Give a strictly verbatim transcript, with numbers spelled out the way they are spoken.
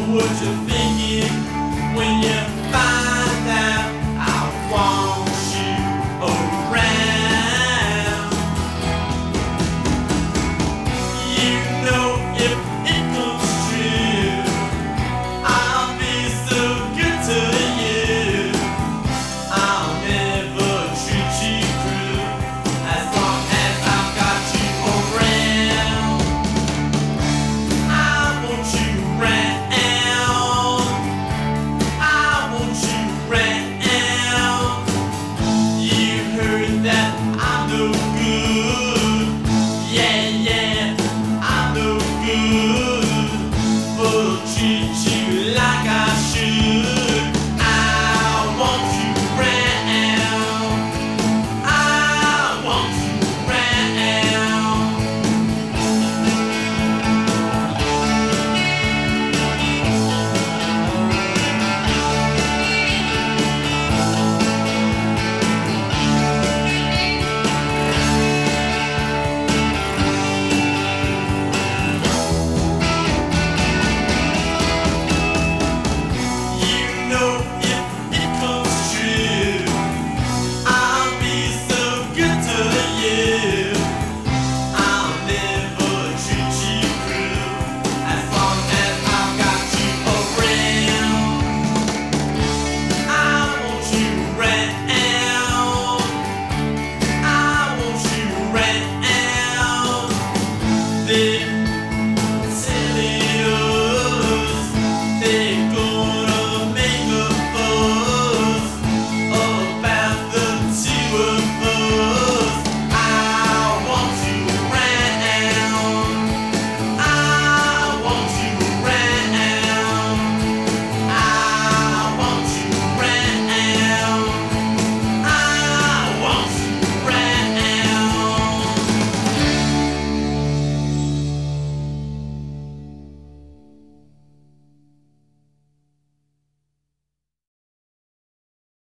what you're thinking when you find out I want you around. You know if it comes true, I'll be so good to you. I'll never treat you cruel as long as I've got you around. I want you around. I want you around. You heard that I'm no good. Yeah, yeah, I'm no good. But I'll treat you